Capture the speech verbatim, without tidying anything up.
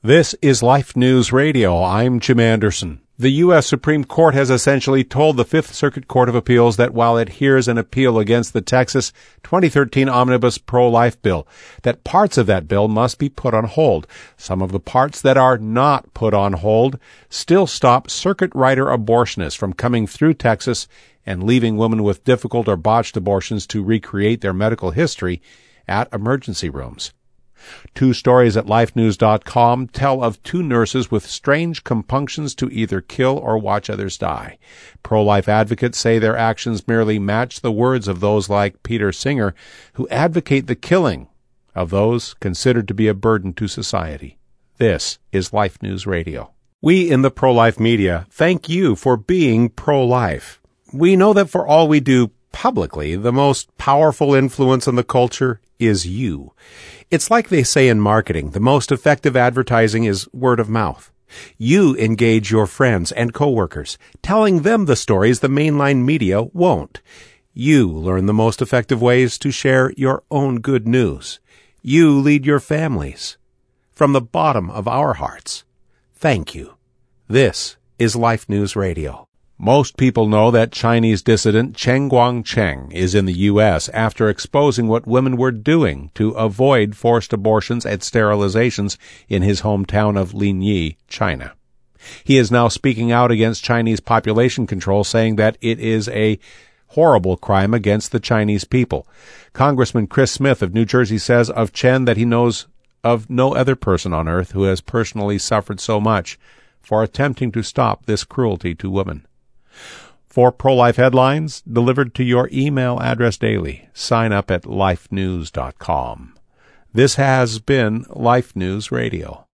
This is Life News Radio. I'm Jim Anderson. The U S Supreme Court has essentially told the Fifth Circuit Court of Appeals that while it hears an appeal against the Texas twenty thirteen omnibus pro-life bill, that parts of that bill must be put on hold. Some of the parts that are not put on hold still stop circuit rider abortionists from coming through Texas and leaving women with difficult or botched abortions to recreate their medical history at emergency rooms. Two stories at life news dot com tell of two nurses with strange compunctions to either kill or watch others die. Pro-life advocates say their actions merely match the words of those like Peter Singer, who advocate the killing of those considered to be a burden to society. This is Life News Radio. We in the pro-life media thank you for being pro-life. We know that for all we do publicly, the most powerful influence on the culture is you. It's like they say in marketing, the most effective advertising is word of mouth. You engage your friends and coworkers, telling them the stories the mainline media won't. You learn the most effective ways to share your own good news. You lead your families. From the bottom of our hearts, thank you. This is Life News Radio. Most people know that Chinese dissident Chen Guangcheng is in the U S after exposing what women were doing to avoid forced abortions and sterilizations in his hometown of Linyi, China. He is now speaking out against Chinese population control, saying that it is a horrible crime against the Chinese people. Congressman Chris Smith of New Jersey says of Chen that he knows of no other person on earth who has personally suffered so much for attempting to stop this cruelty to women. For pro-life headlines delivered to your email address daily, sign up at life news dot com. This has been Life News Radio.